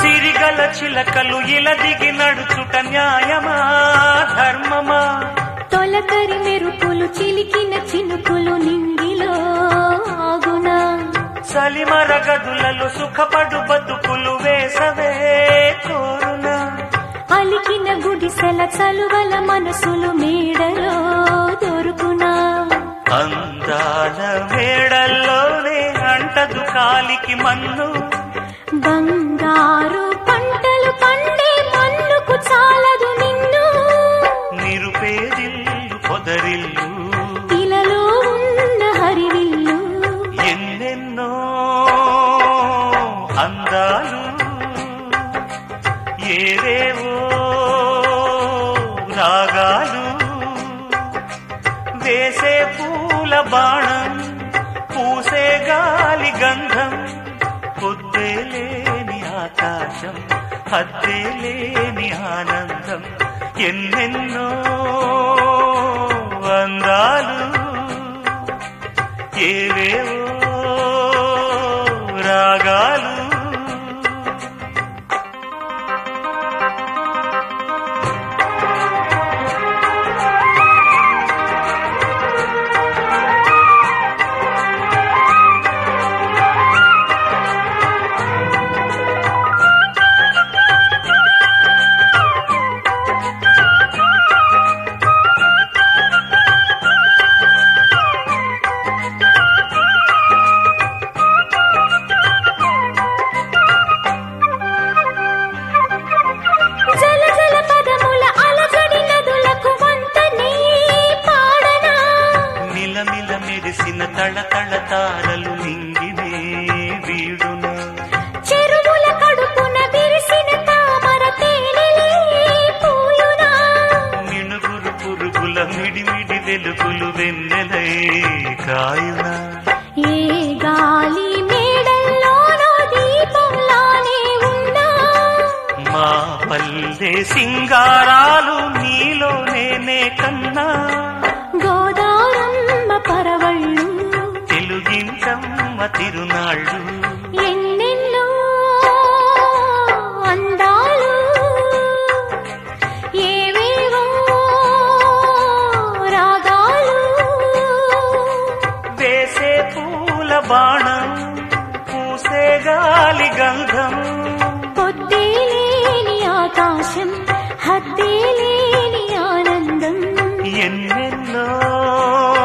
సిరిగల చిలకలు ఇలా దిగి నడుచుట న్యాయమా ధర్మమా? తొలకరి మెరుపులు చిలికిన చినుకులు నింగిలో ఆగునా? సలిమర గదులలో సుఖపడు బతుకులు వేసవే కోరునా? అలికిన గుడిసెల చలువల మనసులు మేడలో దొరుకునా? అందాల మేడల్లోనే అంటదు కాలికి మన్ను, బంగారు పంటలు పండే మన్నుకు చాలదు నిన్ను. నిరుపేదిల్లు పొదరిల్లు ఇలలో ఉన్న హరివిల్లు ఎన్నెన్నో అందాలు ఏవేవో రాగాలు. వేసే పూల బాణం పూసే గాలి గంధం, పొద్దే లేని ఆకాశం హద్దే లేని ఆనందం. ఎన్నెన్నో అందాలు ఏవేవో రాగాలు. మెరిసిన తళతళ తారలు నింగినే వీడున, చెరువుల కడుపున విరిసిన తామర తేనెలే పూయునా? మిణుగురు పురుగుల మిడిమిడి వెలుగులు వెన్నెలై కాయునా? ఏ గాలి మేడల్లోనో దీపంలానే ఉన్నా? మా పల్లె సింగారాలు నీలో నేనే కన్నా. గోదారమ్మ పరవళ్ళు తెలుగించమ్మ తిరునాళ్ళు ఎన్నెన్నో అందాలు ఏవేవో రాగాలు. వేసే పూల బాణం పూసే గాలి గంధం, పొద్దే లేని ఆకాశం హద్దే లేని ఆనందం. ఎన్నెన్నో